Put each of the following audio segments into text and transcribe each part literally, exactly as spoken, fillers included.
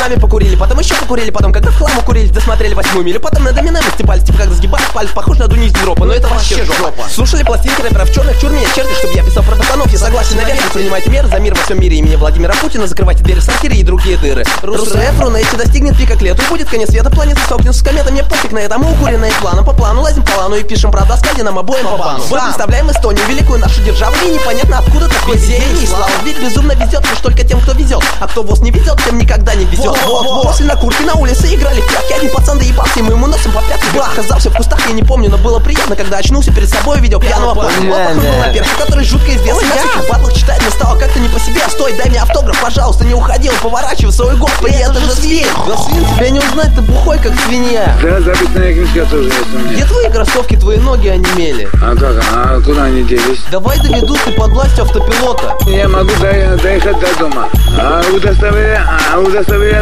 нами покурили, потом еще покурили, потом когда в хлам укурились, досмотрели восьмую милю, потом над доминами стебались, типа как сгибались палец, похож на Дунись Дропа, но это вообще жопа. Слушали пластинки рэперов черных, чур меня черти, чтобы я писал про пацанов, я согласен, наверное, принимайте меры за мир во всем мире имени Владимира Путина, закрывайте двери в сортире и другие дыры. Рус-рэп, Рунэйчи достигнет пика к лету, будет конец света, планета столкнется с кометом, мне пофиг на это, мы укуренные планом по плану, лазим по лану и пишем про доскаде нам обоим по бану. Вот представляем Эстонию, великую нашу державу, и непонятно откуда такой зелень и слава. Ведь безумно везет лишь только тем, кто везет, а кто воз не везет, тем никогда не везет. Вот, вот, вот. После на куртке на улице играли в прятки, один пацан доебался, и мы ему носом по пятке. Бах, оказался в кустах, я не помню, но было приятно, когда очнулся перед собой, видел пьяного парня. Вот похож был на перха, который жутко известный, на всяких батлах читает, мне стало как-то не по себе. Стой, дай мне автограф, пожалуйста, не уходи, он поворачивается, ой, господи, это же свинь. Да свин, тебя не узнать, ты бухой, как свинья. Да, записная книжка тоже есть у меня. Где твои кроссовки, твои ноги онемели? А как, а куда они делись? Давай доведу, ты под властью автопилота. Я могу до, доехать до дома. А удостоверя... А удостоверя...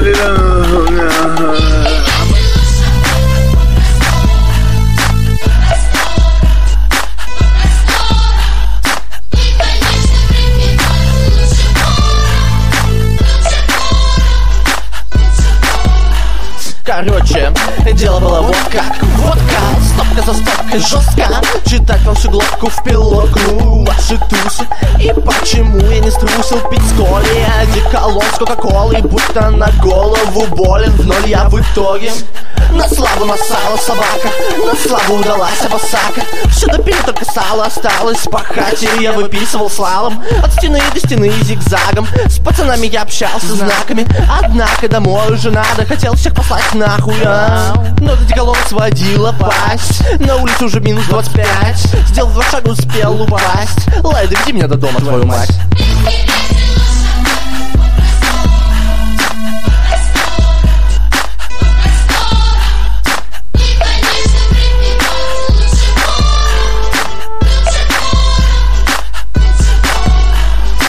Короче, дело было вот как, вот как, стопка за стопкой жестко. Читать вам всю глотку в пилотку, ваши тусы. И почему я не струсил пить с коли одеколон с кока-колой, будто на голову болен. В ноль я в итоге на славу насала собака, на славу удалась обосака. Все допили, только сало осталось пахать, и я выписывал слалом от стены до стены зигзагом. С пацанами я общался знаками, однако домой уже надо, хотел всех послать нахуй, а? Но до деколон сводила пасть, на улице уже минус двадцать пять, сделал два шага, успел упасть. Лай, доведи меня до дома, твою мать.